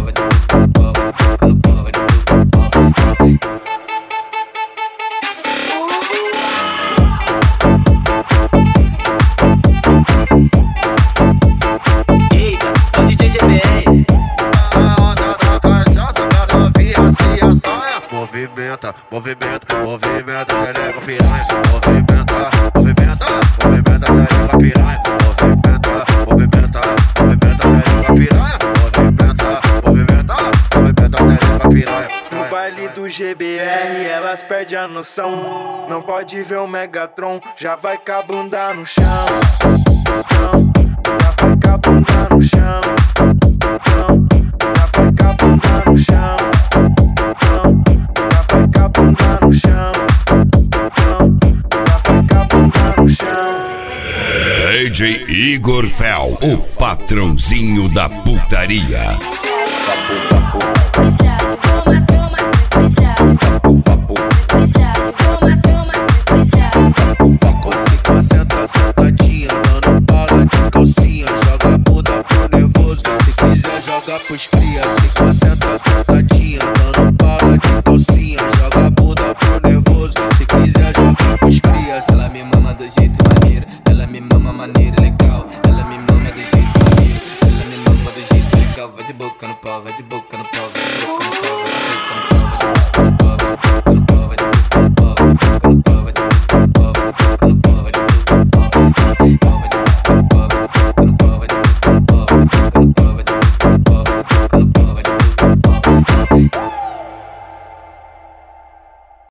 pau, vai de boca no pau, vai de boca no pau, vai de boca no pau. Eita, é o DJ GBR. A onda da cachaça pra novinha se assanha. Movimenta, movimenta, movimenta, xereca piranha. Movimenta, movimenta, movimenta, xereca piranha. Movimenta, movimenta, movimenta, xereca piranha. Movimenta, movimenta, movimenta, xereca piranha. No baile do GBR elas perdem a noção. Não pode ver o Megatron, já vai com a bunda no chão. Já vai com a bunda no chão. Já vai com a bunda no chão. Já vai com a bunda no chão. Já vai com a bunda no chão. DJ Igor Fel, o patrãozinho da putaria. Senta sentadinha, dando bala de calcinha. Joga a bunda pro nervoso, se quiser joga pros cria. Se senta sentadinha, dando bala de calcinha. Joga a bunda pro nervoso, se quiser joga pros cria. Ela me mama do jeito maneiro, ela me mama maneiro legal. Ela me mama do jeito maneiro, ela me mama do jeito legal. Vai de boca no pau, vai de boca no pau, vai de boca no pau, vai de boca no pau.